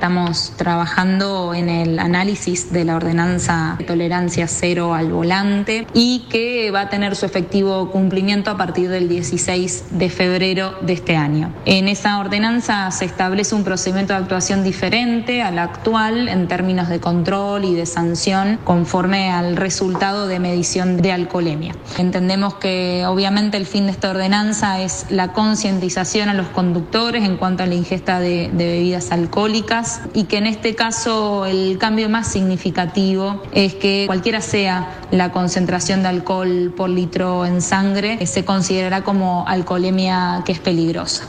estamos trabajando en el análisis de la ordenanza de tolerancia cero al volante y que va a tener su efectivo cumplimiento a partir del 16 de febrero de este año. En esa ordenanza se establece un procedimiento de actuación diferente al actual en términos de control y de sanción conforme al resultado de medición de alcoholemia. Entendemos que obviamente el fin de esta ordenanza es la concientización a los conductores en cuanto a la ingesta de bebidas alcohólicas y que en este caso el cambio más significativo es que cualquiera sea la concentración de alcohol por litro en sangre, se considerará como alcoholemia que es peligrosa.